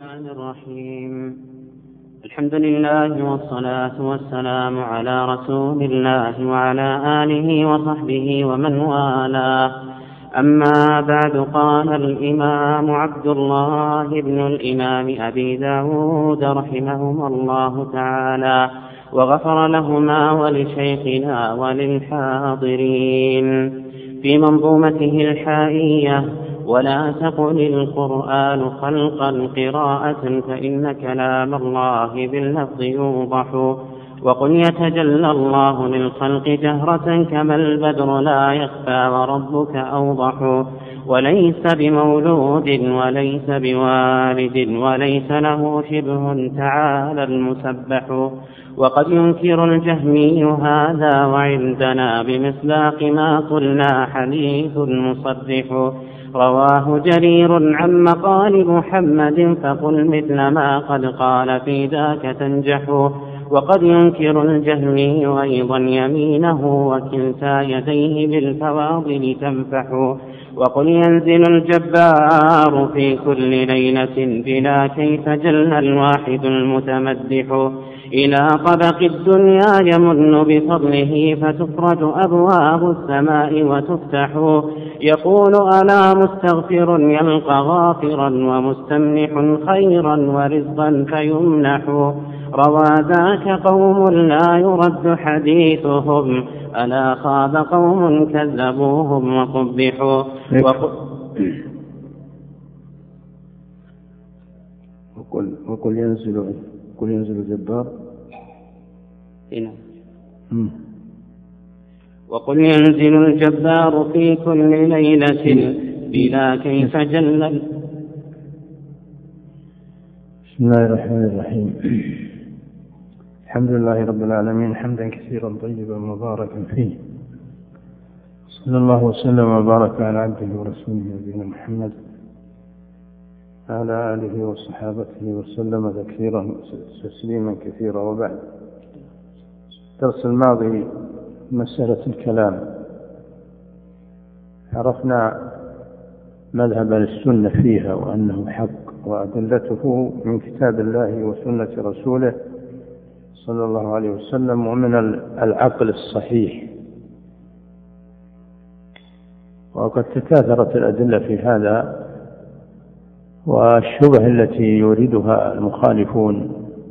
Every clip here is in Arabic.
الرحمن الرحيم. الحمد لله والصلاة والسلام على رسول الله وعلى آله وصحبه ومن والاه. أما بعد، قال الإمام عبد الله بن الإمام أبي داود رحمهما الله تعالى وغفر لهما ولشيخنا وللحاضرين في منظومته الحائية: ولا تقل القرآن خلقا قراءة فإن كلام الله باللفظ يوضح، وقل يتجلى الله للخلق جهرة كما البدر لا يخفى وربك أوضح، وليس بمولود وليس بوالد وليس له شبه تعالى المسبح. وقد ينكر الجهمي هذا وعندنا بمصداق ما قلنا حديث مصرح. رواه جرير عن مقال محمد فقل مثل ما قد قال في ذاك تنجح. وقد ينكر الجهمي أيضا يمينه وكلتا يديه بالفواضل تنفح. وقل ينزل الجبار في كل ليلة بلا كيف جل الواحد المتمدح. إلى طبق الدنيا يمن بفضله فتفرج أبواب السماء وتفتح. يقول ألا مستغفر يلقى غافرا ومستمنح خيرا ورزقا فيمنح. روى ذاك قوم لا يرد حديثهم ألا خاب قوم كذبوهم وقبحوا. وقل ينزل الجبار. وقل ينزل الجبار في كل ليلة بلا كيف جل. بسم الله الرحمن الرحيم. الحمد لله رب العالمين حمدا كثيرا طيبا مباركا فيه، صلى الله وسلم وبارك على عبده ورسوله نبينا محمد على آله وصحابته وسلم تسليما كثيرا. وبعد، الدرس الماضي مسألة الكلام عرفنا مذهب السنة فيها وأنه حق وأدلته من كتاب الله وسنة رسوله صلى الله عليه وسلم ومن العقل الصحيح. وقد تكاثرت الأدلة في هذا، والشبه التي يريدها المخالفون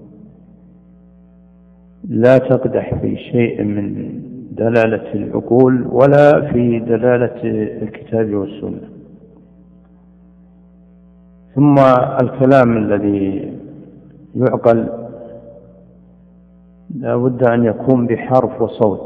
لا تقدح في شيء من دلالة العقول ولا في دلالة الكتاب والسنة. ثم الكلام الذي يعقل لا بد أن يكون بحرف وصوت،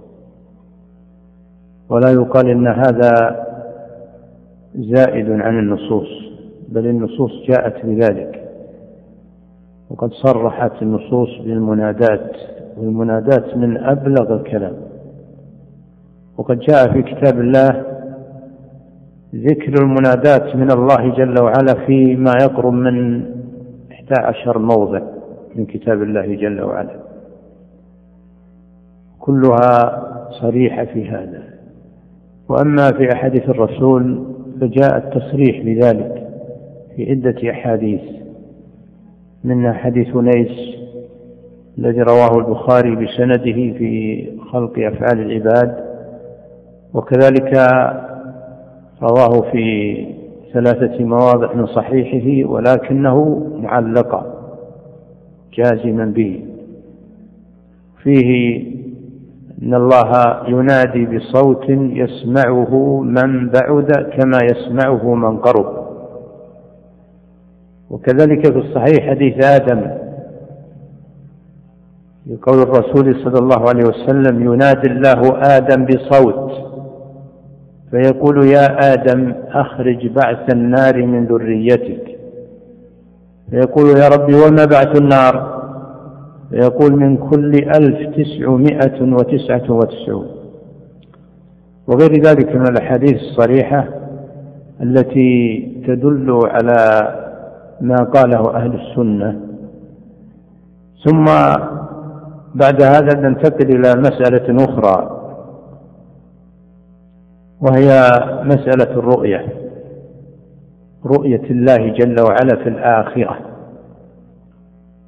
ولا يقال إن هذا زائد عن النصوص، بل النصوص جاءت بذلك، وقد صرحت النصوص بالمنادات، والمنادات من أبلغ الكلام. وقد جاء في كتاب الله ذكر المنادات من الله جل وعلا فيما يقرب من 11 موضع من كتاب الله جل وعلا، كلها صريحة في هذا. وأما في أحاديث الرسول فجاء التصريح بذلك في عدة أحاديث، منها حديث أنيس الذي رواه البخاري بسنده في خلق أفعال العباد، وكذلك رواه في 3 مواضع من صحيحه ولكنه معلقا جازما به، فيه إن الله ينادي بصوت يسمعه من بعد كما يسمعه من قرب. وكذلك في الصحيح حديث آدم يقول الرسول صلى الله عليه وسلم: ينادي الله آدم بصوت فيقول: يا آدم أخرج بعث النار من ذريتك، فيقول: يا ربي وما بعث النار؟ فيقول: من كل 1999. وغير ذلك من الأحاديث الصريحة التي تدل على ما قاله أهل السنة. ثم بعد هذا ننتقل إلى مسألة أخرى، وهي مسألة الرؤية، رؤية الله جل وعلا في الآخرة.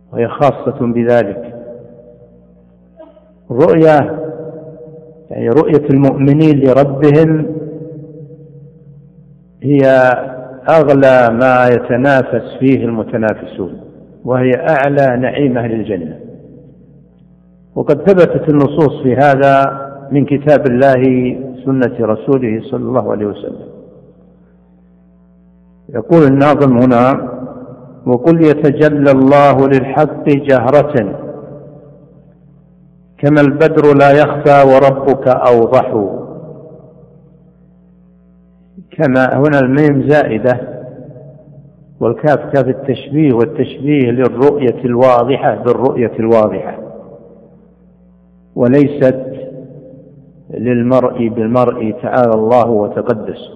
وهي خاصة بذلك. الرؤية يعني رؤية المؤمنين لربهم هي أغلى ما يتنافس فيه المتنافسون، وهي أعلى نعيم أهل الجنة. وقد ثبتت النصوص في هذا من كتاب الله سنة رسوله صلى الله عليه وسلم. يقول الناظم هنا: وقل يتجلى الله للحق جهرة كما البدر لا يخفى وربك أوضح. كما هنا الميم زائدة والكاف كاف التشبيه، والتشبيه للرؤية الواضحة بالرؤية الواضحة، وليست للمرء بالمرء تعالى الله وتقدس.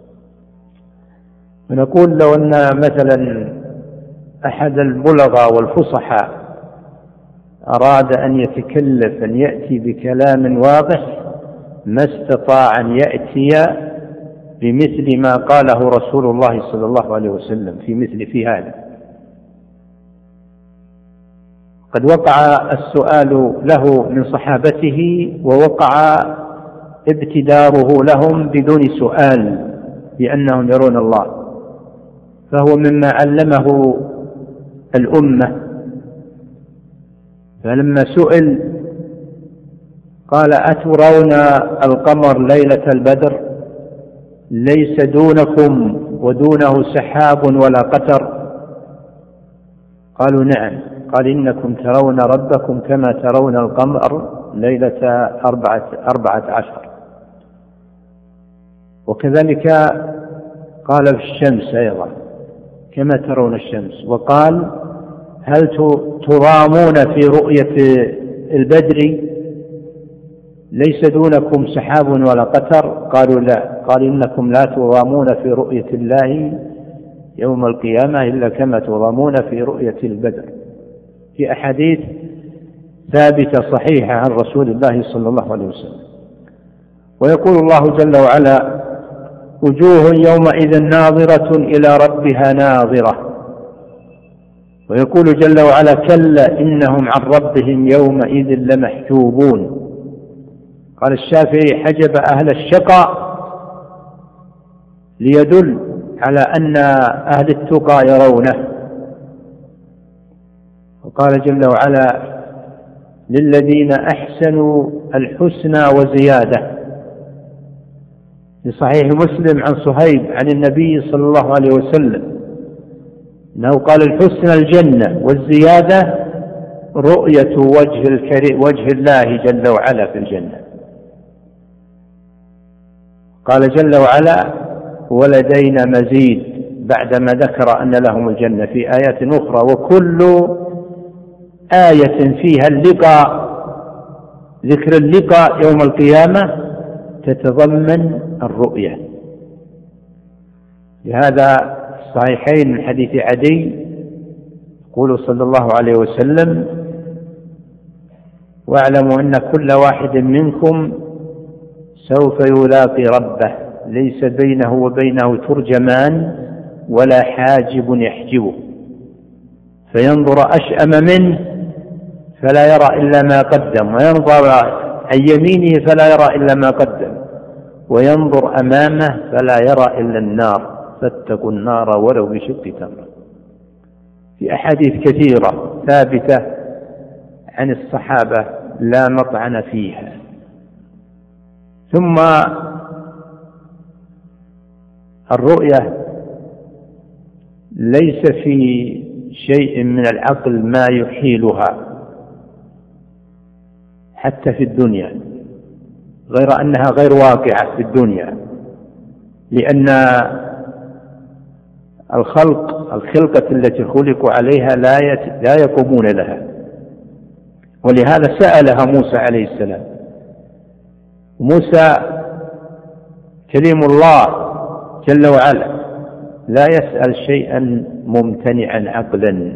ونقول لو أن مثلا أحد البلغاء والفصحاء أراد أن يتكلف أن يأتي بكلام واضح ما استطاع أن يأتي بمثل ما قاله رسول الله صلى الله عليه وسلم في هذا. قد وقع السؤال له من صحابته، ووقع ابتداره لهم بدون سؤال بأنهم يرون الله، فهو مما علمه الأمة. فلما سئل قال: أترون القمر ليلة البدر ليس دونكم ودونه سحاب ولا قتر؟ قالوا: نعم. قال: إنكم ترون ربكم كما ترون القمر ليلة 14. وكذلك قال في الشمس أيضا كما ترون الشمس. وقال: هل تضامون في رؤية البدر ليس دونكم سحاب ولا قتر؟ قالوا: لا. قال: إنكم لا تضامون في رؤية الله يوم القيامة إلا كما تضامون في رؤية البدر، في أحاديث ثابتة صحيحة عن رسول الله صلى الله عليه وسلم. ويقول الله جل وعلا: وجوه يومئذ ناظرة إلى ربها ناظرة. ويقول جل وعلا: كلا إنهم عن ربهم يومئذ لمحجوبون. قال الشافعي: حجب أهل الشقاء ليدل على أن أهل التقى يرونه. وقال جل وعلا: للذين أحسنوا الحسنى وزيادة. في صحيح مسلم عن صهيب عن النبي صلى الله عليه وسلم أنه قال: الحسنى الجنة والزيادة رؤية وجه الله جل وعلا في الجنة. قال جل وعلا: ولدينا مزيد، بعدما ذكر أن لهم الجنة في آيات أخرى. وكل آية فيها اللقاء، ذكر اللقاء يوم القيامة، تتضمن الرؤية. لهذا الصحيحين من حديث عدي يقول صلى الله عليه وسلم: واعلموا أن كل واحد منكم سوف يلاقي ربه ليس بينه وبينه ترجمان ولا حاجب يحجبه، فينظر أشأم منه فلا يرى إلا ما قدم، وينظر عن يمينه فلا يرى إلا ما قدم، وينظر أمامه فلا يرى إلا النار، فاتقوا النار ولو بشق تمرة. في أحاديث كثيرة ثابتة عن الصحابة لا مطعن فيها. ثم الرؤية ليس في شيء من العقل ما يحيلها حتى في الدنيا، غير أنها غير واقعة في الدنيا، لأن الخلقة التي خلقوا عليها لا يقومون لها. ولهذا سألها موسى عليه السلام. موسى كليم الله جل وعلا لا يسأل شيئا ممتنعا عقلا،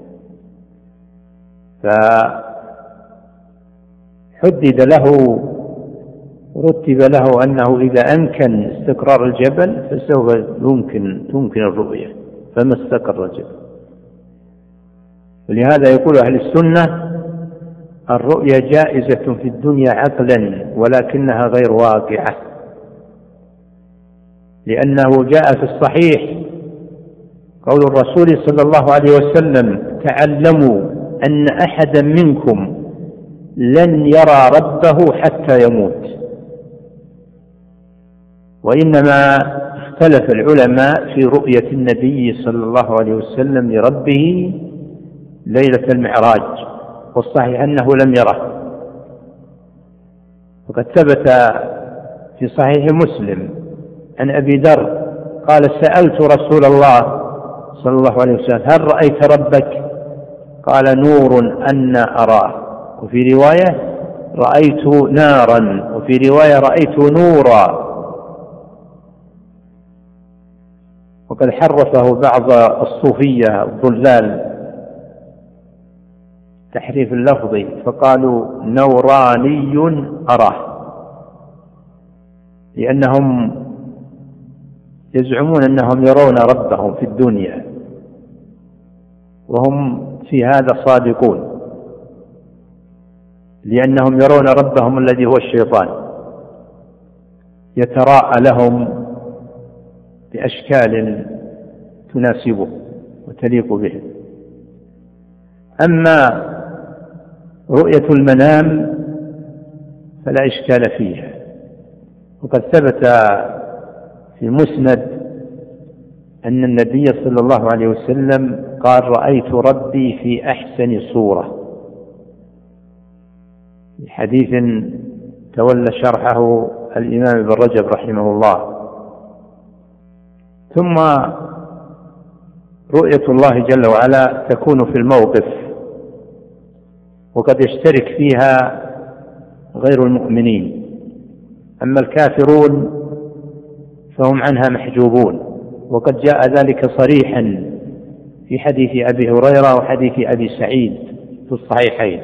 فحدد له رتب له أنه إذا أمكن استقرار الجبل فسوف تمكن الرؤية، فما استقر الجبل. ولهذا يقول أهل السنة: الرؤيا جائزة في الدنيا عقلا ولكنها غير واقعة، لأنه جاء في الصحيح قول الرسول صلى الله عليه وسلم: تعلموا أن أحدا منكم لن يرى ربه حتى يموت. وإنما اختلف العلماء في رؤية النبي صلى الله عليه وسلم لربه ليلة المعراج، والصحيح أنه لم يره. وقد ثبت في صحيح مسلم عن أبي ذر قال: سألت رسول الله صلى الله عليه وسلم: هل رأيت ربك؟ قال: نور أن أراه. وفي رواية: رأيت نارا. وفي رواية: رأيت نورا. وقد حرفه بعض الصوفية الضلال تحريف اللفظ فقالوا: نوراني أراه، لأنهم يزعمون أنهم يرون ربهم في الدنيا، وهم في هذا صادقون، لأنهم يرون ربهم الذي هو الشيطان يتراءى لهم بأشكال تناسبه وتليق به. أما رؤية المنام فلا إشكال فيها، وقد ثبت في المسند أن النبي صلى الله عليه وسلم قال: رأيت ربي في أحسن صورة، حديث تولى شرحه الإمام ابن رجب رحمه الله. ثم رؤية الله جل وعلا تكون في الموقف، وقد يشترك فيها غير المؤمنين، أما الكافرون فهم عنها محجوبون، وقد جاء ذلك صريحا في حديث أبي هريرة وحديث أبي سعيد في الصحيحين.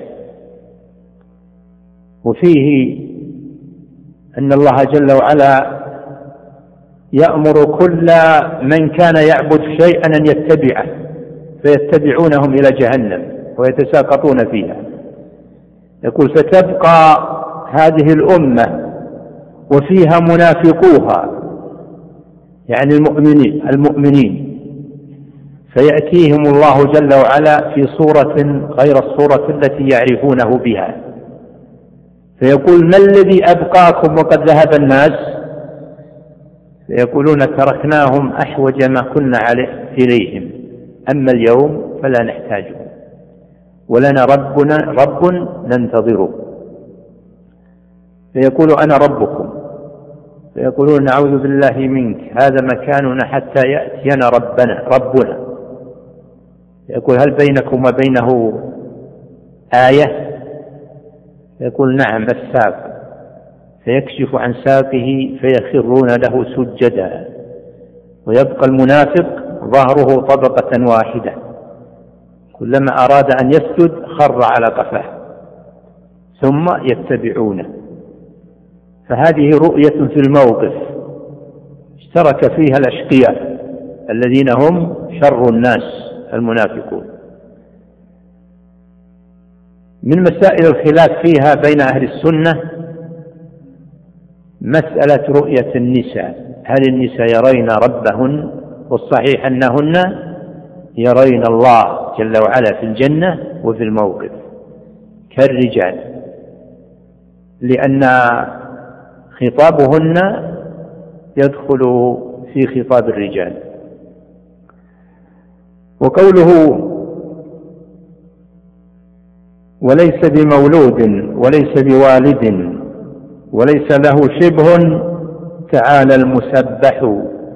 وفيه أن الله جل وعلا يأمر كل من كان يعبد شيئا أن يتبعه، فيتبعونهم إلى جهنم ويتساقطون فيها. يقول: فتبقى هذه الأمة وفيها منافقوها، يعني المؤمنين، فيأتيهم الله جل وعلا في صورة غير الصورة التي يعرفونه بها، فيقول: ما الذي أبقاكم وقد ذهب الناس؟ فيقولون: تركناهم أحوج ما كنا عليه إليهم، أما اليوم فلا نحتاجه، ولنا رب ننتظره. فيقول: أنا ربكم. فيقولون: نعوذ بالله منك، هذا مكاننا حتى يأتينا ربنا. يقول: هل بينكم وبينه آية؟ يقول: نعم، الساق. فيكشف عن ساقه فيخرون له سجدا، ويبقى المنافق ظهره طبقة واحدة، كلما أراد أن يسجد خر على قفاه، ثم يتبعونه. فهذه رؤية في الموقف اشترك فيها الأشقياء الذين هم شر الناس المنافقون. من مسائل الخلاف فيها بين أهل السنة مسألة رؤية النساء، هل النساء يرين ربهن؟ والصحيح أنهن يرين الله جل وعلا في الجنة وفي الموقف كالرجال، لأن خطابهن يدخل في خطاب الرجال. وقوله: وليس بمولود وليس بوالد وليس له شبه تعالى المسبح،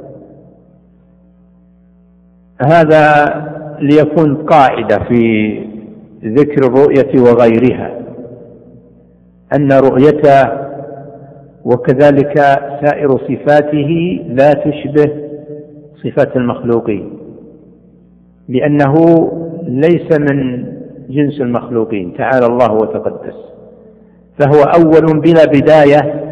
هذا ليكون قاعدة في ذكر الرؤية وغيرها، أن رؤيته وكذلك سائر صفاته لا تشبه صفات المخلوقين، لأنه ليس من جنس المخلوقين تعالى الله وتقدس، فهو أول بلا بداية،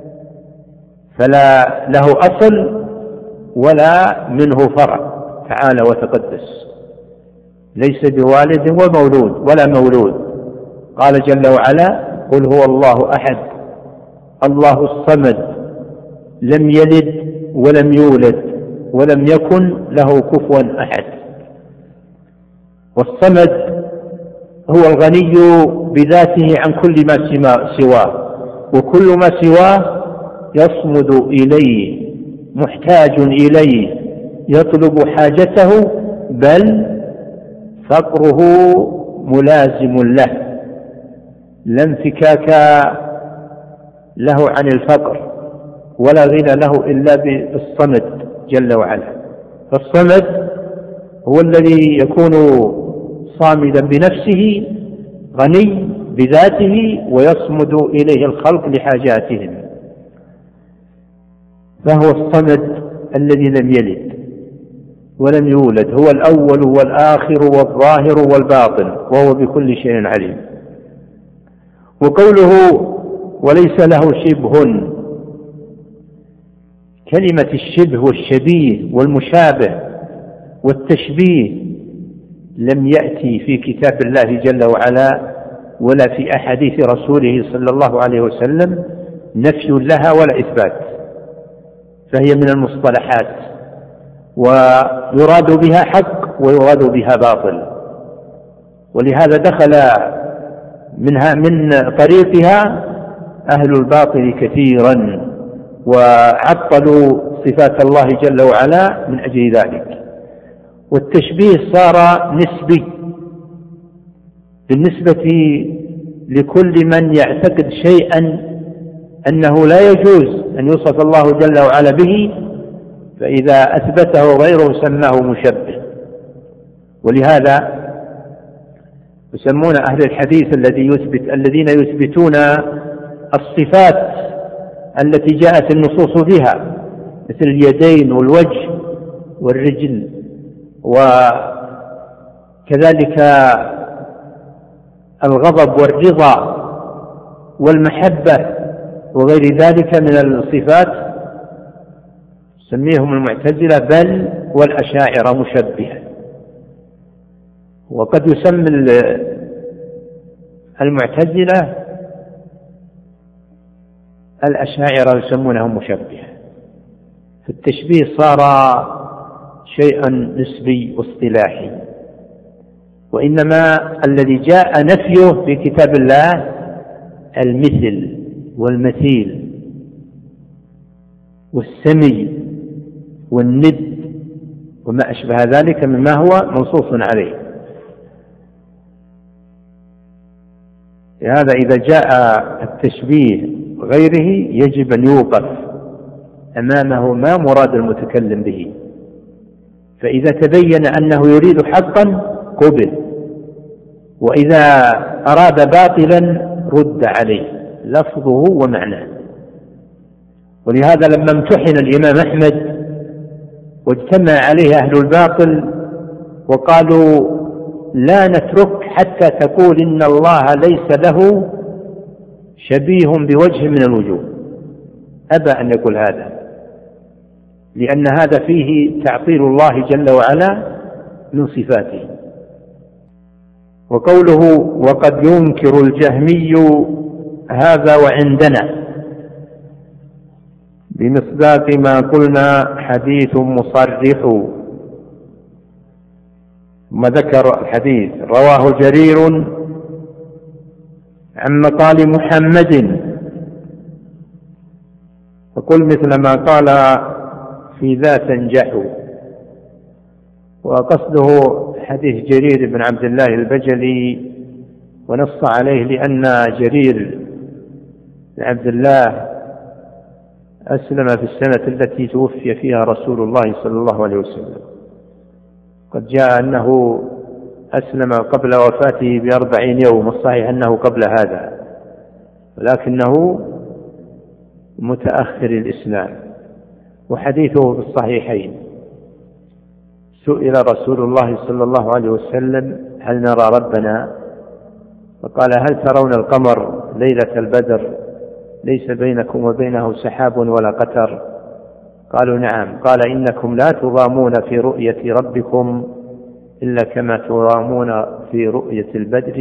فلا له أصل ولا منه فرع تعالى وتقدس. ليس بوالد ومولود ولا مولود. قال جل وعلا: قل هو الله أحد الله الصمد لم يلد ولم يولد ولم يكن له كفوا أحد. والصمد هو الغني بذاته عن كل ما سواه، وكل ما سواه يصمد إليه، محتاج إليه، يطلب حاجته، بل فقره ملازم له، لا انفكاك له عن الفقر ولا غنى له إلا بالصمد جل وعلا. فالصمد هو الذي يكون صامدا بنفسه غني بذاته ويصمد إليه الخلق لحاجاتهم، فهو الصمد الذي لم يلد ولم يولد، هو الأول والآخر والظاهر والباطن، وهو بكل شيء عليم. وقوله وليس له شبه، كلمة الشبه والشبيه والمشابه والتشبيه لم يأتي في كتاب الله جل وعلا ولا في أحاديث رسوله صلى الله عليه وسلم نفي لها ولا إثبات، فهي من المصطلحات، ويراد بها حق ويراد بها باطل، ولهذا دخل من طريقها أهل الباطل كثيرا وعطلوا صفات الله جل وعلا من أجل ذلك. والتشبيه صار نسبي بالنسبة لكل من يعتقد شيئا أنه لا يجوز أن يوصف الله جل وعلا به، فإذا أثبته غيره سماه مشبه. ولهذا يسمون أهل الحديث الذين يثبتون الصفات التي جاءت النصوص بها، مثل اليدين والوجه والرجل، وكذلك الغضب والرضا والمحبة وغير ذلك من الصفات، سميهم المعتزلة بل والأشاعرة مشبهة. وقد يسمى المعتزلة الأشاعرة يسمونهم مشبهة. فالتشبيه صار شيئا نسبي واصطلاحي، وإنما الذي جاء نفيه في كتاب الله المثل والمثيل والسمي والند وما أشبه ذلك مما هو منصوص عليه. لهذا إذا جاء التشبيه غيره يجب أن يوقف أمامه ما مراد المتكلم به، فإذا تبين أنه يريد حقا قبل، وإذا أراد باطلا رد عليه لفظه ومعناه. ولهذا لما امتحن الإمام أحمد واجتمع عليه أهل الباطل وقالوا لا نترك حتى تقول إن الله ليس له شبيه بوجه من الوجوه، أبى أن يقول هذا، لأن هذا فيه تعطيل الله جل وعلا من صفاته. وقوله وقد ينكر الجهمي هذا وعندنا بمصداق ما قلنا حديث مصرح. ثم ذكر الحديث رواه جرير عن مقال محمد، فقل مثل ما قال في ذا تنجح. وقصده حديث جرير بن عبد الله البجلي، ونص عليه لأن جرير بن عبد الله أسلم في السنة التي توفي فيها رسول الله صلى الله عليه وسلم. قد جاء أنه أسلم قبل وفاته ب40 يوم، الصحيح أنه قبل هذا، ولكنه متأخر الإسلام. وحديثه في الصحيحين. سئل رسول الله صلى الله عليه وسلم هل نرى ربنا؟ فقال هل ترون القمر ليلة البدر ليس بينكم وبينه سحاب ولا قتر؟ قالوا نعم. قال إنكم لا تضامون في رؤية ربكم إلا كما ترامون في رؤية البدر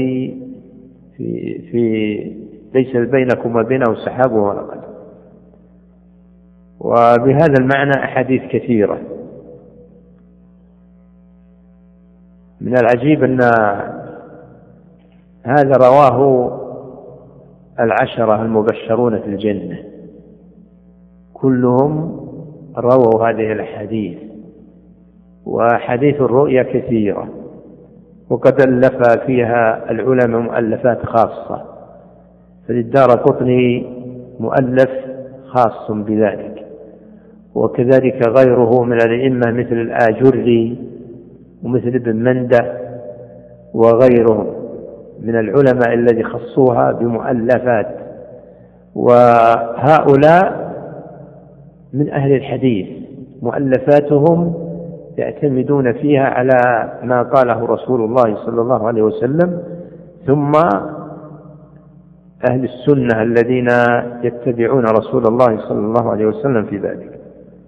ليس بينكم وبينه سحاب ولا قدر. وبهذا المعنى أحاديث كثيرة. من العجيب أن هذا رواه 10 المبشرون في الجنة، كلهم رووا هذه الأحاديث. وحديث الرؤيا كثيرة، وقد ألف فيها العلماء مؤلفات خاصة، فللدارقطني مؤلف خاص بذلك، وكذلك غيره من الأئمة مثل الآجري ومثل ابن مندة وغيرهم من العلماء الذي خصوها بمؤلفات. وهؤلاء من أهل الحديث، مؤلفاتهم يعتمدون فيها على ما قاله رسول الله صلى الله عليه وسلم، ثم أهل السنة الذين يتبعون رسول الله صلى الله عليه وسلم في ذلك.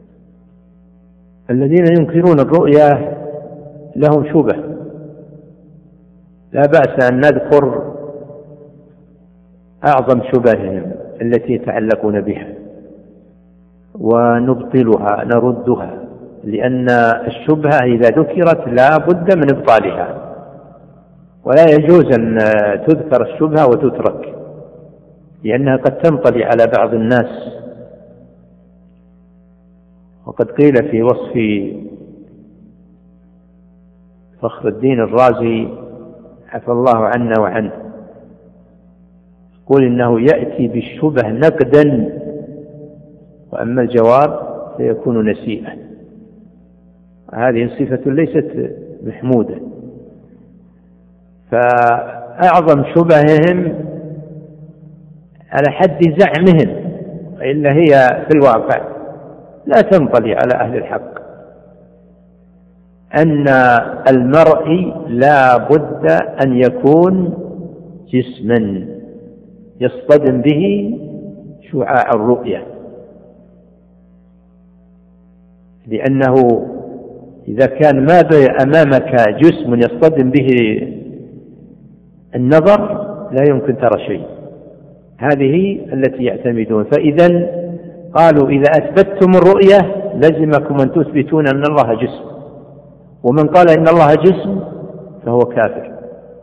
الذين ينكرون الرؤيا لهم شبه، لا بأس أن نذكر أعظم شبههم التي يتعلقون بها ونبطلها نردها، لأن الشبهة إذا ذكرت لا بد من إبطالها، ولا يجوز أن تذكر الشبهة وتترك، لأنها قد تنطلي على بعض الناس. وقد قيل في وصف فخر الدين الرازي عفى الله عنا وعنه، يقول إنه يأتي بالشبه نقدا، وأما الجواب سيكون نسيئا. هذه صفة ليست محمودة. فأعظم شبههم على حد زعمهم، إلا هي في الواقع لا تنطلي على أهل الحق، أن المرء لا بد أن يكون جسما يصطدم به شعاع الرؤية، لأنه إذا كان ما أمامك جسم يصطدم به النظر لا يمكن ترى شيء. هذه التي يعتمدون. فإذا قالوا إذا أثبتتم الرؤية لزمكم أن تثبتون أن الله جسم، ومن قال إن الله جسم فهو كافر.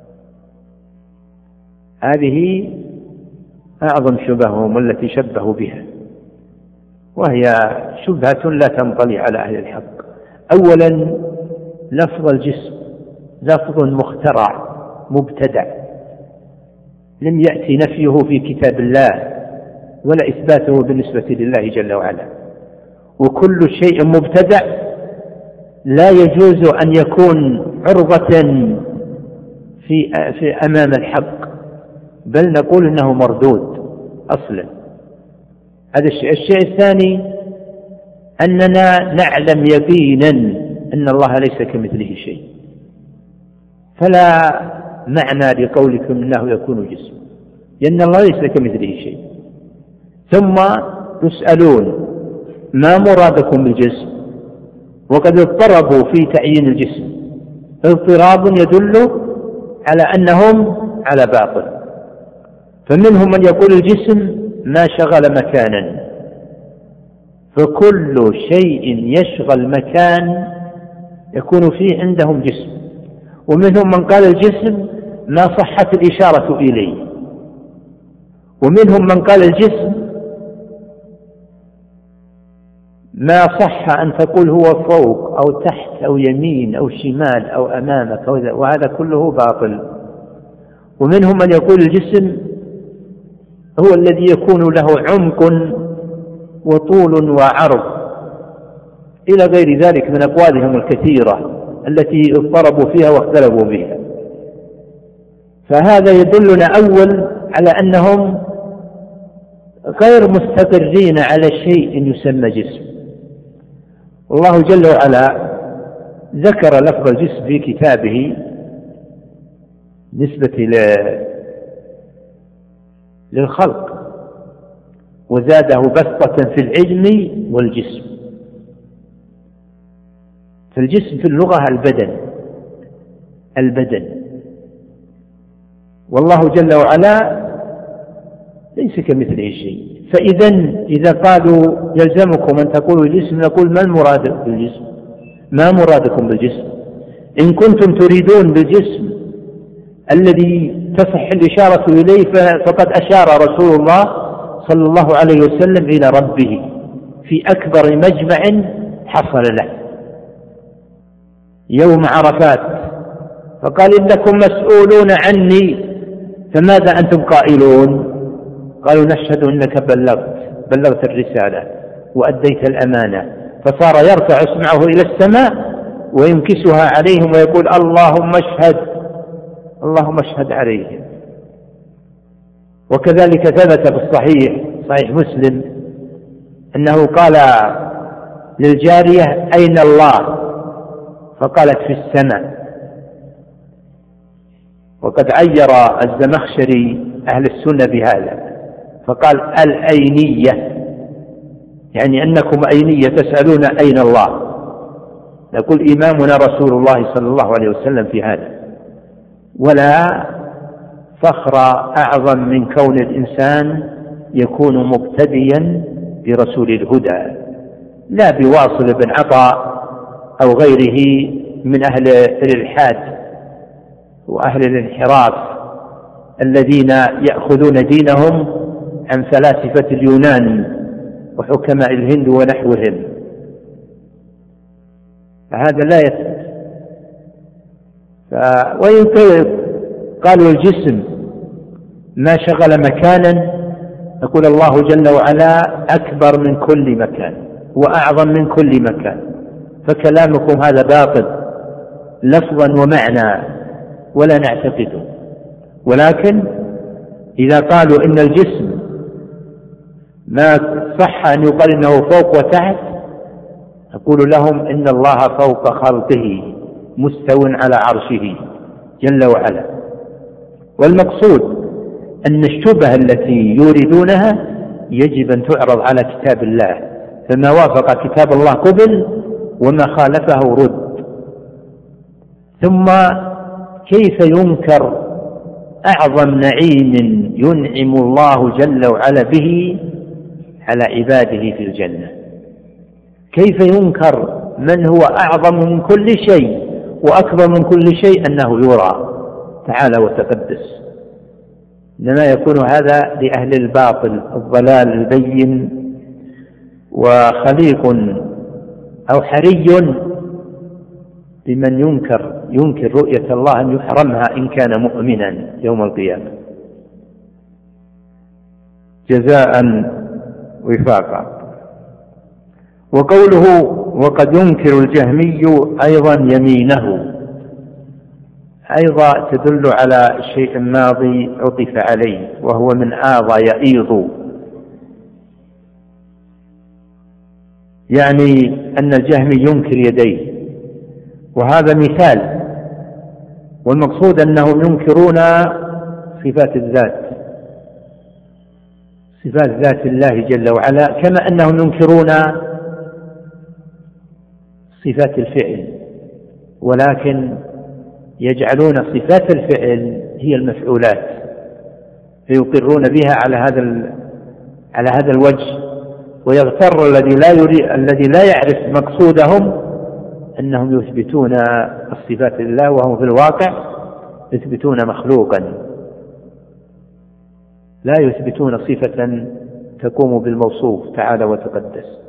هذه أعظم شبههم التي شبهوا بها، وهي شبهة لا تنطلي على أهل الحق. أولا، لفظ الجسم لفظ مخترع مبتدع، لم يأتي نفيه في كتاب الله ولا إثباته بالنسبة لله جل وعلا. وكل شيء مبتدع لا يجوز أن يكون عرضة في أمام الحق، بل نقول إنه مردود أصلا. هذا الشيء الثاني، أننا نعلم يقينا أن الله ليس كمثله شيء، فلا معنى لقولكم أنه يكون جسم، لأن الله ليس كمثله شيء. ثم يسألون ما مرادكم بالجسم، وقد اضطربوا في تعيين الجسم اضطراب يدل على أنهم على باطل. فمنهم من يقول الجسم ما شغل مكانا، فكل شيء يشغل مكان يكون فيه عندهم جسم. ومنهم من قال الجسم ما صحت الإشارة إليه. ومنهم من قال الجسم ما صح أن تقول هو فوق أو تحت أو يمين أو شمال أو أمامك، وهذا كله باطل. ومنهم من يقول الجسم هو الذي يكون له عمق وطول وعرض إلى غير ذلك من أقوالهم الكثيرة التي اضطربوا فيها واختلفوا بها. فهذا يدلنا أول على أنهم غير مستقرين على شيء يسمى جسم. الله جل وعلا ذكر لفظ الجسم في كتابه نسبة للخلق، وزاده بسطة في العلم والجسم. فالجسم في اللغة البدن، البدن. والله جل وعلا ليس كمثله شيء. فإذا قالوا يلزمكم أن تقولوا الجسم، نقول ما المراد بالجسم؟ ما مرادكم بالجسم؟ إن كنتم تريدون بالجسم الذي تصح الإشارة إليه فقد أشار رسول الله صلى الله عليه وسلم إلى ربه في أكبر مجمع حصل له يوم عرفات، فقال إنكم مسؤولون عني فماذا أنتم قائلون؟ قالوا نشهد أنك بلغت الرسالة وأديت الأمانة. فصار يرفع اسمعه إلى السماء وينكسها عليهم ويقول اللهم اشهد عليهم. وكذلك ثبت بالصحيح صحيح مسلم أنه قال للجارية أين الله؟ فقالت في السماء. وقد عير الزمخشري أهل السنة بهذا فقال الأينية، يعني أنكم أينية تسألون أين الله. نقول إمامنا رسول الله صلى الله عليه وسلم في هذا. ولا فخر أعظم من كون الإنسان يكون مقتديا برسول الهدى لا بواصل بن عطاء أو غيره من أهل الإلحاد وأهل الانحراف الذين يأخذون دينهم عن فلاسفة اليونان وحكماء الهند ونحوهم. فهذا لا يثبت. وإن قالوا الجسم ما شغل مكانا، نقول الله جل وعلا أكبر من كل مكان وأعظم من كل مكان، فكلامكم هذا باطل لفظا ومعنى ولا نعتقده. ولكن إذا قالوا إن الجسم ما صح أن يقال إنه فوق وتحت، نقول لهم إن الله فوق خلقه مستو على عرشه جل وعلا. والمقصود أن الشبهة التي يريدونها يجب أن تعرض على كتاب الله، فما وافق كتاب الله قبل وما خالفه رد. ثم كيف ينكر أعظم نعيم ينعم الله جل وعلا به على عباده في الجنة؟ كيف ينكر من هو أعظم من كل شيء وأكبر من كل شيء أنه يرى تعالى وتقدس؟ إنما يكون هذا لأهل الباطل الضلال البين، وخليق أو حري بمن ينكر رؤية الله أن يحرمها إن كان مؤمنا يوم القيامة جزاء وفاقا. وقوله وقد ينكر الجهمي أيضا يمينه أيضا تدل على شيء ماضي عطف عليه، وهو من آضى يئيض، يعني أن الجهمي ينكر يديه، وهذا مثال. والمقصود أنهم ينكرون صفات الذات، صفات ذات الله جل وعلا، كما أنهم ينكرون صفات الفعل، ولكن يجعلون صفات الفعل هي المفعولات فيقرون بها على هذا الوجه. ويغتر الذي لا يعرف مقصودهم أنهم يثبتون الصفات لله وهم في الواقع يثبتون مخلوقا، لا يثبتون صفة تقوم بالموصوف تعالى وتقدس.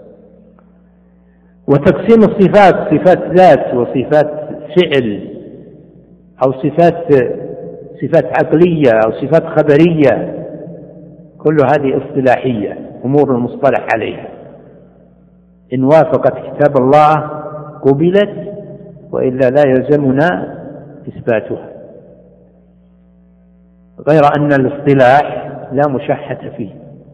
وتقسيم الصفات صفات ذات وصفات فعل أو صفات عقلية أو صفات خبرية، كل هذه اصطلاحية أمور المصطلح عليها، إن وافقت كتاب الله قبلت وإلا لا يلزمنا إثباتها، غير أن الاصطلاح لا مشحة فيه.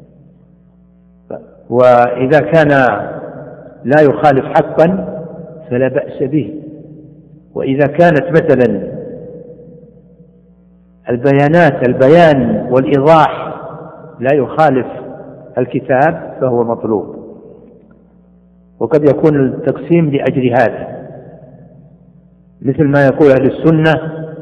وإذا كان لا يخالف حقا فلا بأس به، وإذا كانت مثلا البيان والإيضاح لا يخالف الكتاب فهو مطلوب. وقد يكون التقسيم لأجل هذا، مثل ما يقول أهل السنة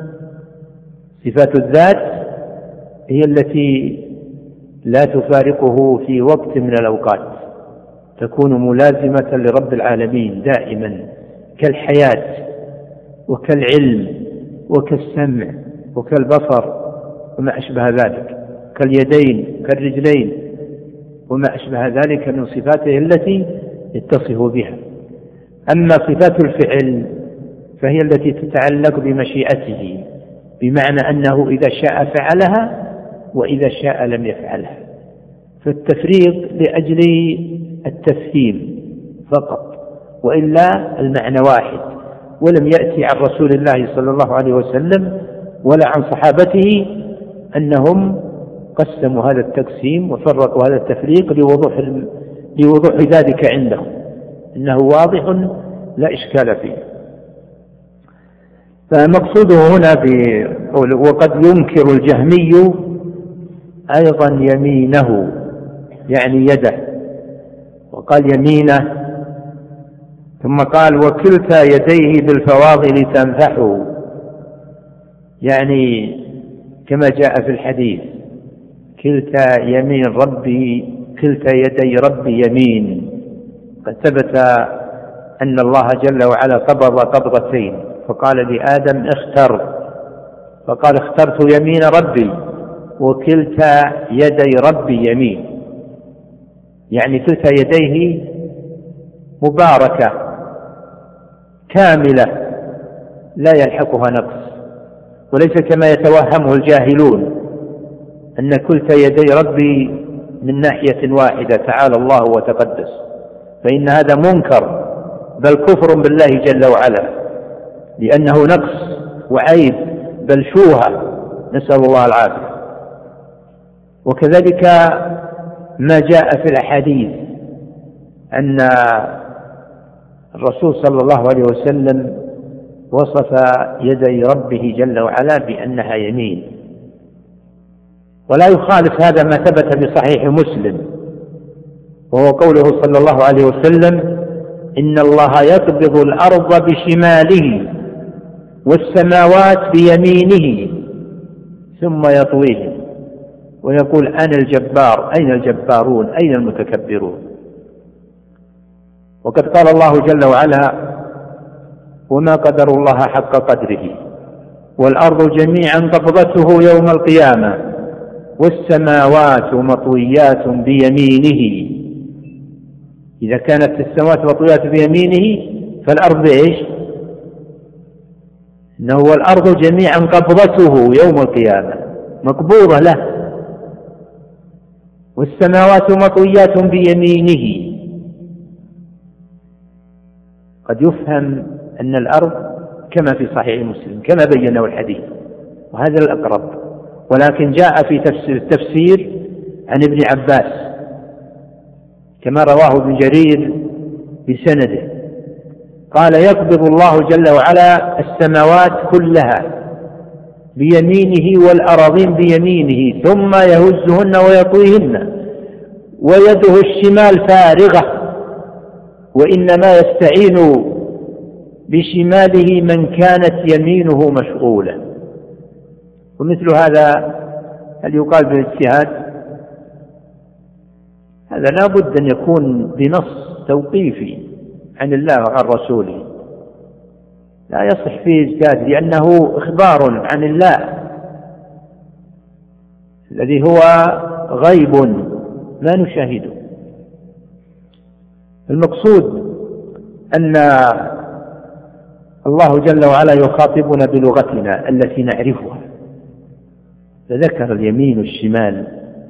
صفات الذات هي التي لا تفارقه في وقت من الأوقات، تكون ملازمة لرب العالمين دائما، كالحياة وكالعلم وكالسمع وكالبصر وما أشبه ذلك، كاليدين كالرجلين وما أشبه ذلك من صفاته التي يتصف بها. أما صفات الفعل فهي التي تتعلق بمشيئته، بمعنى أنه إذا شاء فعلها وإذا شاء لم يفعلها، فالتفريق لأجل التفهيم فقط، وإلا المعنى واحد. ولم يأتي عن رسول الله صلى الله عليه وسلم ولا عن صحابته أنهم قسموا هذا التقسيم وفرقوا هذا التفريق لوضوح ذلك عندهم، إنه واضح لا إشكال فيه. فمقصوده هنا وقد ينكر الجهمي أيضا يمينه، يعني يده، وقال يمينه، ثم قال وكلتا يديه بالفواضل تنفح، يعني كما جاء في الحديث كلتا يمين ربي، كلتا يدي ربي يمين. قد ثبت أن الله جل وعلا قبض قبضتين، فقال لآدم اختر، فقال اخترت يمين ربي، وكلتا يدي ربي يمين، يعني كلتا يديه مباركة كاملة لا يلحقها نقص، وليس كما يتوهمه الجاهلون أن كلتا يدي ربي من ناحية واحدة تعالى الله وتقدس، فإن هذا منكر بل كفر بالله جل وعلا، لأنه نقص وعيب بل شوهة، نسأل الله العافية. وكذلك ما جاء في الأحاديث أن الرسول صلى الله عليه وسلم وصف يدي ربه جل وعلا بأنها يمين، ولا يخالف هذا ما ثبت بصحيح مسلم، وهو قوله صلى الله عليه وسلم إن الله يقبض الأرض بشماله والسماوات بيمينه ثم يطويهم ويقول أنا الجبار، أين الجبارون، أين المتكبرون. وقد قال الله جل وعلا وما قدر الله حق قدره والأرض جميعا قبضته يوم القيامة والسماوات مطويات بيمينه. إذا كانت السماوات مطويات بيمينه فالأرض إيش؟ إنه والأرض جميعا قبضته يوم القيامة مقبوضة له، والسماوات مطويات بيمينه. قد يفهم أن الأرض كما في صحيح مسلم كما بينه الحديث، وهذا الأقرب، ولكن جاء في التفسير عن ابن عباس كما رواه ابن جرير بسنده، قال يقبض الله جل وعلا السماوات كلها بيمينه والأراضين بيمينه ثم يهزهن ويطويهن ويده الشمال فارغة، وإنما يستعين بشماله من كانت يمينه مشغولة. ومثل هذا هل يقال بالاجتهاد؟ هذا لا بد أن يكون بنص توقيفي عن الله وعن رسوله، لا يصح فيه اجتهاد، لأنه إخبار عن الله الذي هو غيب لا نشاهده. المقصود أن الله جل وعلا يخاطبنا بلغتنا التي نعرفها، فذكر اليمين والشمال،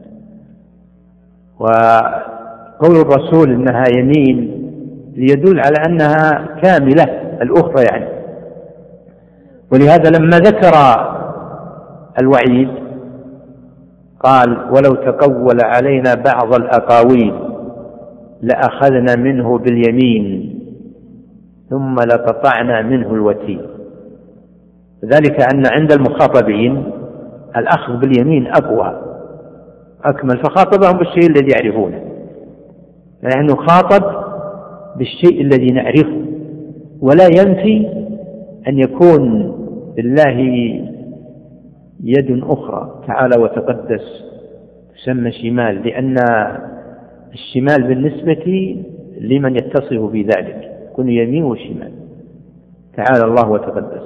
وقول الرسول إنها يمين ليدل على أنها كاملة الأخرى يعني. ولهذا لما ذكر الوعيد قال ولو تقول علينا بعض الأقاويل لأخذنا منه باليمين ثم لقطعنا منه الوتين. ذلك أن عند المخاطبين الأخذ باليمين أقوى أكمل، فخاطبهم بالشيء الذي يعرفونه، يعني نخاطب بالشيء الذي نعرفه، ولا ينفي أن يكون بالله يد أخرى تعالى وتقدس تسمى شمال، لأن الشمال بالنسبة لمن يتصف بذلك يكون يمين وشمال. تعالى الله وتقدس.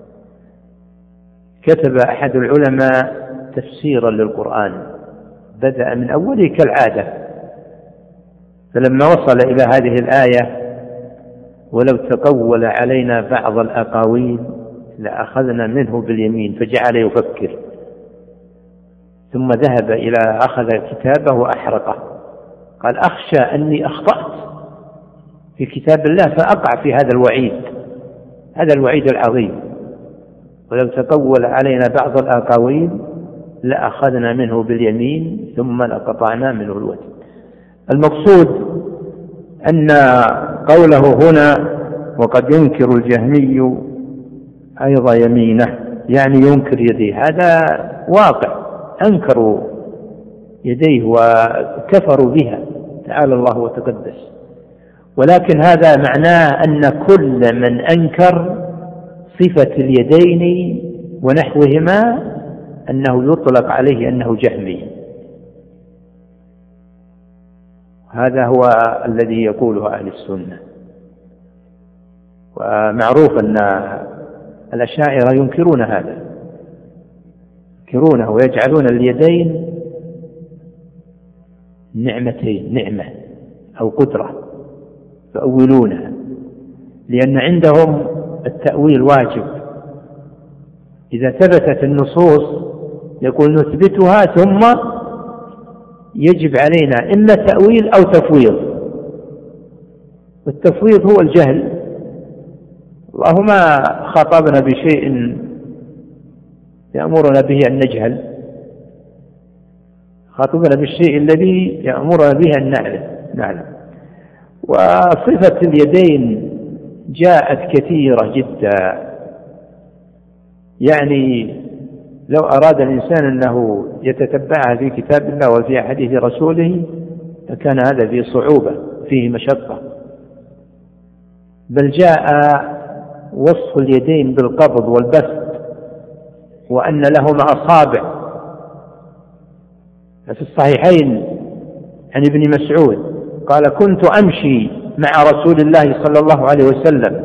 كتب أحد العلماء تفسيرا للقرآن، بدأ من أوله كالعادة، فلما وصل إلى هذه الآية ولو تقول علينا بعض الأقاويل لأخذنا منه باليمين، فجعل يفكر، ثم ذهب إلى أخذ كتابه وأحرقه، قال أخشى أني أخطأت في كتاب الله فأقع في هذا الوعيد، هذا الوعيد العظيم، ولو تقول علينا بعض الأقاويل لأخذنا منه باليمين ثم لقطعنا منه الوتين. المقصود أن قوله هنا وقد ينكر الجهمي أيضا يمينه، يعني ينكر يديه، هذا واقع، أنكروا يديه وكفروا بها تعالى الله وتقدس، ولكن هذا معناه أن كل من أنكر صفة اليدين ونحوهما أنه يطلق عليه أنه جهمي. هذا هو الذي يقوله أهل السنة. ومعروف أن الأشاعرة ينكرون هذا، ينكرونه ويجعلون اليدين نعمتين، نعمة أو قدرة، يؤولونها، لأن عندهم التأويل واجب. إذا ثبتت النصوص يقول نثبتها ثم يجب علينا إما تأويل أو تفويض، والتفويض هو الجهل. الله ما خاطبنا بشيء يأمرنا به أن نجهل، خاطبنا بالشيء الذي يأمرنا به أن نعلم. وصفة اليدين جاءت كثيرة جدا، يعني لو أراد الإنسان أنه يتتبعها في كتاب الله وفي حديث رسوله فكان هذا فيه صعوبة، فيه مشقة. بل جاء وصف اليدين بالقبض والبسط، وأن لهما أصابع. في الصحيحين عن ابن مسعود قال كنت أمشي مع رسول الله صلى الله عليه وسلم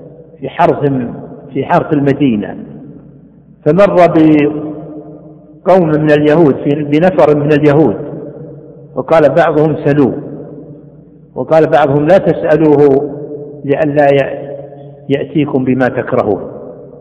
في حرث المدينة، فمر بقوم من اليهود، بنفر من اليهود، وقال بعضهم سلوه، وقال بعضهم لا تسألوه لئلا يأتيكم بما تكرهون،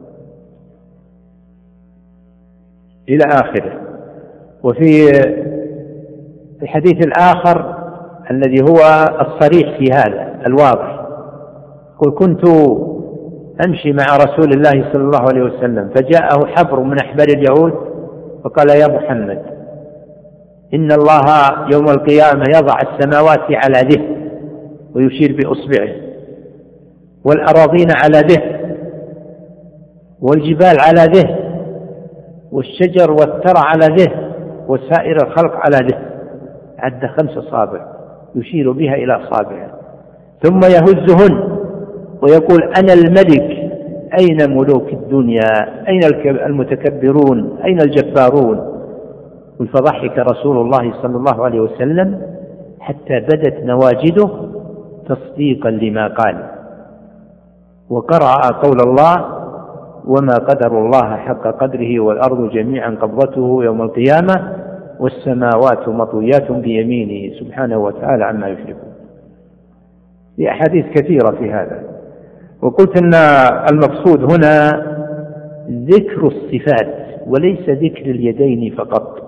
إلى آخره. وفي الحديث الآخر الذي هو الصريح في هذا الواضح، قل كنت أمشي مع رسول الله صلى الله عليه وسلم فجاءه حبر من أحبار اليهود فقال يا محمد إن الله يوم القيامة يضع السماوات على ذه، ويشير بأصبعه، والأراضين على ذه، والجبال على ذه، والشجر والثرى على ذه، وسائر الخلق على ذه. عد 5 أصابع يشير بها إلى أصابعه، ثم يهزهن ويقول أنا الملك، أين ملوك الدنيا؟ أين المتكبرون؟ أين الجبارون؟ فضحك رسول الله صلى الله عليه وسلم حتى بدت نواجده تصديقا لما قال، وقرأ قول الله وما قدر الله حق قدره والأرض جميعا قبضته يوم القيامة والسماوات مطويات بيمينه سبحانه وتعالى عما يشركون. في أحاديث كثيرة في هذا. وقلت أن المقصود هنا ذكر الصفات وليس ذكر اليدين فقط.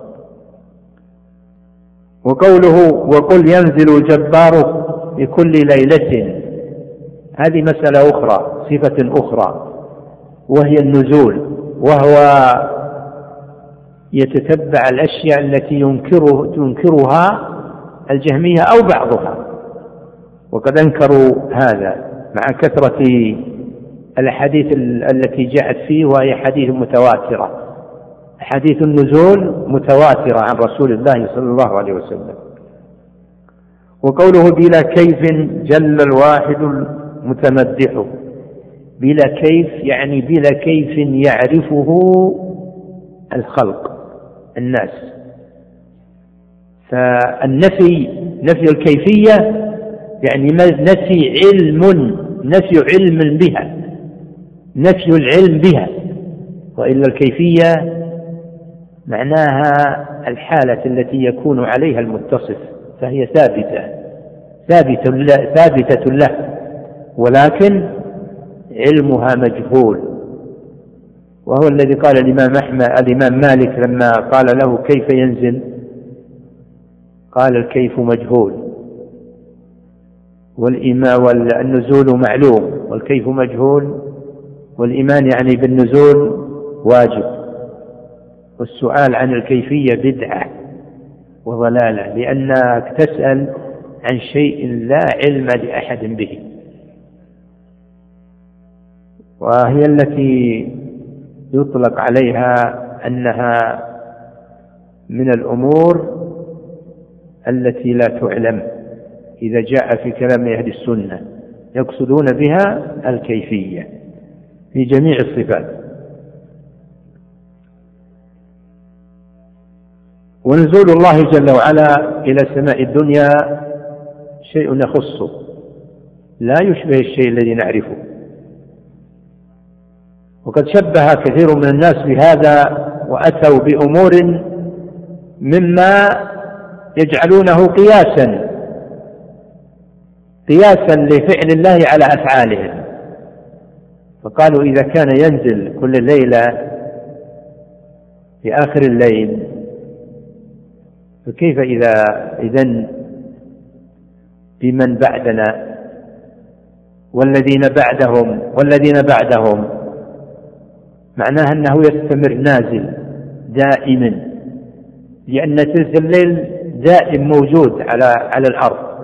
وقوله وقل ينزل الجبار في كل ليلة، هذه مسألة أخرى، صفة أخرى، وهي النزول، وهو يتتبع الأشياء التي تنكرها الجهمية أو بعضها، وقد أنكروا هذا مع كثرة الأحاديث التي جاءت فيه، وهي حديث متواترة، حديث النزول متواترة عن رسول الله صلى الله عليه وسلم. وقوله بلا كيف جل الواحد المتمدح، بلا كيف يعني بلا كيف يعرفه الخلق الناس. فالنفي نفي الكيفية يعني نفي علم بها، نفي العلم بها، وإلا الكيفية معناها الحالة التي يكون عليها المتصف، فهي ثابتة له، ولكن علمها مجهول. وهو الذي قال الإمام مالك لما قال له كيف ينزل، قال الكيف مجهول، والنزول معلوم والكيف مجهول، والإيمان يعني بالنزول واجب، والسؤال عن الكيفية بدعة وضلالة، لأنك تسأل عن شيء لا علم لأحد به. وهي التي يطلق عليها أنها من الأمور التي لا تعلم إذا جاء في كلام أهل السنة، يقصدون بها الكيفية في جميع الصفات. ونزول الله جل وعلا إلى سماء الدنيا شيء يخصه، لا يشبه الشيء الذي نعرفه. وقد شبه كثير من الناس بهذا وأتوا بأمور مما يجعلونه قياسا لفعل الله على أفعالهم، فقالوا إذا كان ينزل كل ليلة في آخر الليل، فكيف إذن بمن بعدنا والذين بعدهم، معناه أنه يستمر نازل دائما، لأن ثلث الليل دائم موجود على الأرض.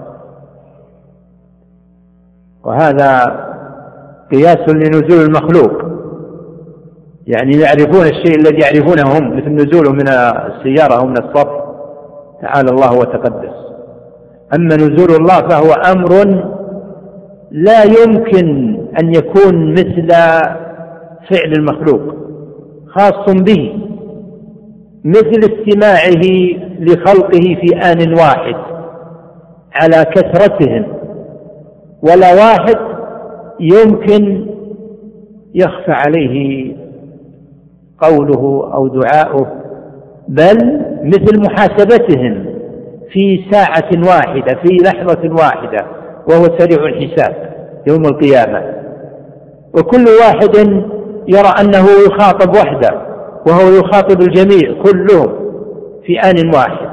وهذا قياس لنزول المخلوق، يعني يعرفون الشيء الذي يعرفونه هم، مثل نزوله من السيارة أو من الصف، تعالى الله وتقدس. أما نزول الله فهو أمر لا يمكن أن يكون مثل فعل المخلوق، خاص به، مثل استماعه لخلقه في آن واحد على كثرتهم، ولا واحد يمكن يخفى عليه قوله أو دعاؤه، بل مثل محاسبتهم في ساعة واحدة، في لحظة واحدة، وهو سريع الحساب يوم القيامة. وكل واحد يرى أنه يخاطب وحده، وهو يخاطب الجميع كلهم في آن واحد.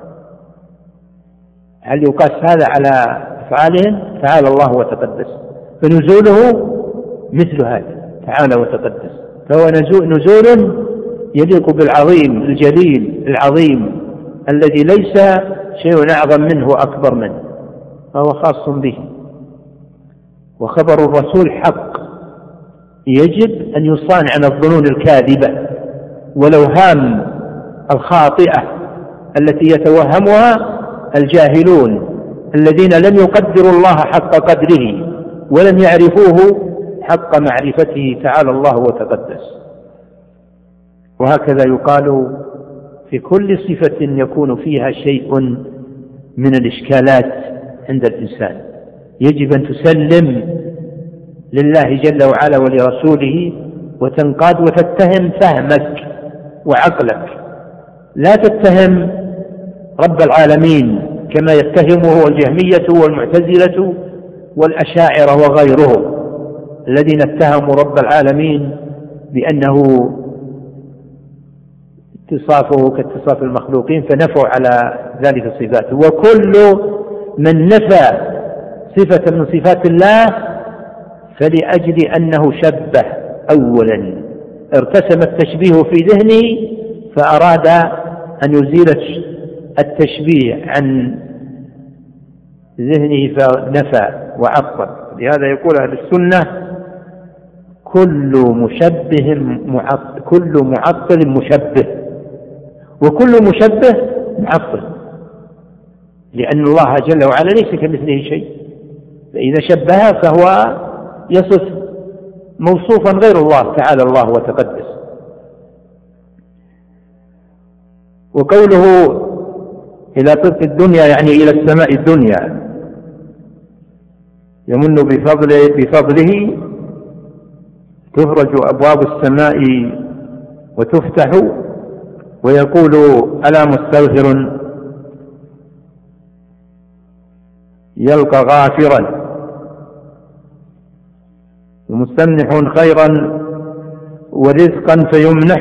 هل يقاس هذا على أفعالهم؟ تعالى الله وتقدس. فنزوله مثل هذا تعالى وتقدس، فهو نزول يليق بالعظيم الجليل العظيم الذي ليس شيء أعظم منه أكبر منه، فهو خاص به. وخبر الرسول حق، يجب أن يصان عن الظنون الكاذبة والأوهام الخاطئة التي يتوهمها الجاهلون الذين لم يقدروا الله حق قدره ولم يعرفوه حق معرفته تعالى الله وتقدس. وهكذا يقال في كل صفة يكون فيها شيء من الإشكالات عند الإنسان، يجب أن تسلم لله جل وعلا ولرسوله وتنقاد وتتهم فهمك وعقلك، لا تتهم رب العالمين كما يتهمه الجهمية والمعتزلة والأشاعرة وغيرهم الذين اتهموا رب العالمين بأنه اتصافه كاتصاف المخلوقين، فنفوا على ذلك الصفات. وكل من نفى صفة من صفات الله فلأجل أنه شبه أولا، ارتسم التشبيه في ذهنه فأراد أن يزيل التشبيه عن ذهنه فنفى وعطل. لهذا يقول أهل السنة كل معطل مشبه، وكل مشبه معطل، لأن الله جل وعلا ليس كمثله شيء، فإذا شبه فهو يصف موصوفا غير الله تعالى الله وتقدس. وقوله إلى طرف الدنيا يعني إلى السماء الدنيا، يمن بفضله تفرج أبواب السماء وتفتح، ويقول ألا مستغفر يلقى غافرا، ومستمنح خيرا ورزقا فيمنح،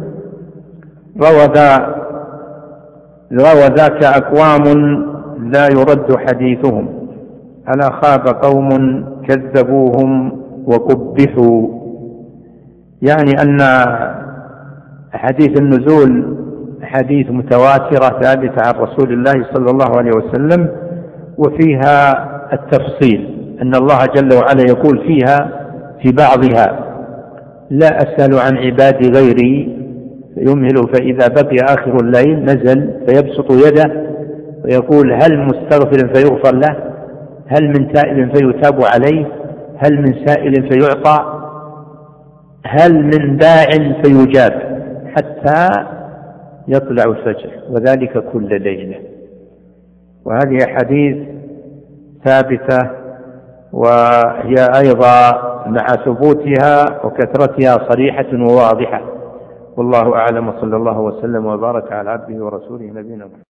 روى ذاك أقوام لا يرد حديثهم، ألا خاب قوم كذبوهم وقبحوا. يعني أن حديث النزول حديث متواترة ثابتة عن رسول الله صلى الله عليه وسلم، وفيها التفصيل أن الله جل وعلا يقول فيها في بعضها لا أسأل عن عبادي غيري فيمهل فإذا بقي آخر الليل نزل فيبسط يده ويقول هل مستغفر فيغفر له، هل من تائب فيتاب عليه، هل من سائل فيعطى، هل من داع فيجاب، حتى يطلع الفجر، وذلك كل ليلة. وهذه حديث ثابتة، وهي أيضا مع ثبوتها وكثرتها صريحة وواضحة. والله أعلم، صلى الله وسلم وبارك على عبده ورسوله نبينا محمد.